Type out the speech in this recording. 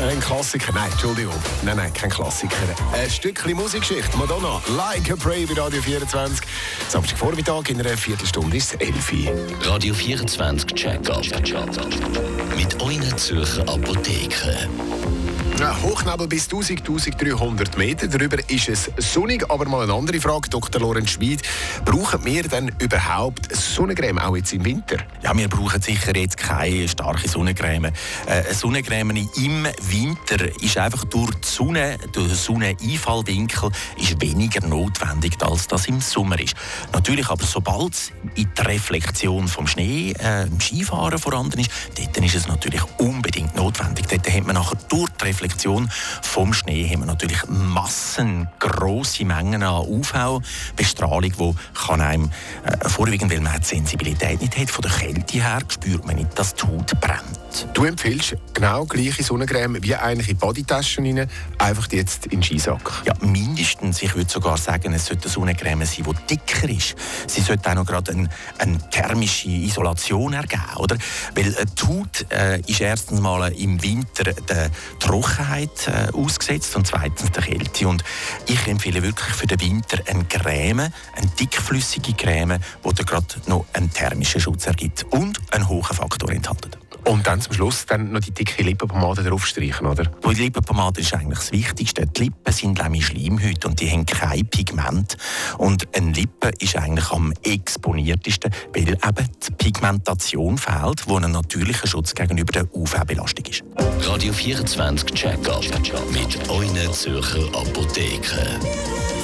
Ein Klassiker. Nein, Entschuldigung. Nein, kein Klassiker. Ein Stückchen Musikgeschichte. Madonna, Like a Prayer bei Radio 24. Samstagvormittag in einer Viertelstunde ist es 11 Uhr. Radio 24 Check-up. Mit euren Zürcher Apotheken. Hochnebel bis 1300 Meter. Darüber ist es sonnig. Aber mal eine andere Frage, Dr. Lorenz Schmid. Brauchen wir denn überhaupt Sonnencreme, auch jetzt im Winter? Ja, wir brauchen sicher jetzt keine starke Sonnencreme. Eine Sonnencreme im Winter ist einfach durch den Sonneneinfallwinkel ist weniger notwendig, als das im Sommer ist. Natürlich aber, sobald es in die Reflexion vom Schnee, im Skifahren vorhanden ist, dort ist es natürlich unbedingt notwendig. Dort hat man nachher durch die Reflexion vom Schnee haben wir natürlich massengrosse Mengen an UV-Bestrahlung, die kann einem vorwiegend, weil man die Sensibilität nicht hat, von der Kälte her spürt man nicht, dass die Haut brennt. Du empfiehlst genau gleiche Sonnencreme wie eigentlich in Bodytaschen rein, einfach jetzt in den Skisack? Ja, mindestens. Ich würde sogar sagen, es sollte eine Sonnencreme sein, die dicker ist. Sie sollte auch noch gerade eine thermische Isolation ergeben, oder? Weil die Haut ist erstens mal im Winter der Trockenheit ausgesetzt und zweitens der Kälte. Und ich empfehle wirklich für den Winter eine Creme, eine dickflüssige Creme, die gerade noch einen thermischen Schutz ergibt und einen hohen Faktor enthält. Und dann zum Schluss dann noch die dicke Lippenpomade draufstreichen, oder? Die Lippenpomade ist eigentlich das Wichtigste. Die Lippen sind nämlich Schleimhäute und die haben kein Pigment. Und eine Lippe ist eigentlich am exponiertesten, weil eben die Pigmentation fehlt, die ein natürlicher Schutz gegenüber der UV-Belastung ist. Radio 24 Check-up mit euren Zürcher Apotheken.